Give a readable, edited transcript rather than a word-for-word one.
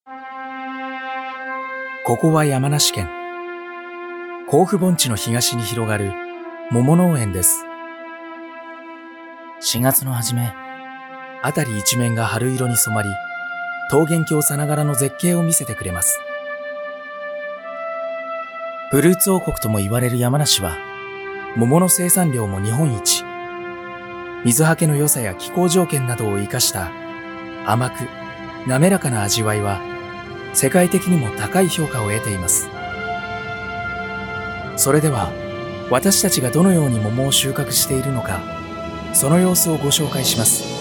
ここは山梨県甲府盆地の東に広がる桃農園です。4月の初め、辺り一面が春色に染まり、桃源郷さながらの絶景を見せてくれます。フルーツ王国とも言われる山梨は、桃の生産量も日本一。水はけの良さや気候条件などを生かした甘く滑らかな味わいは、世界的にも高い評価を得ています。それでは、私たちがどのように桃を収穫しているのか、その様子をご紹介します。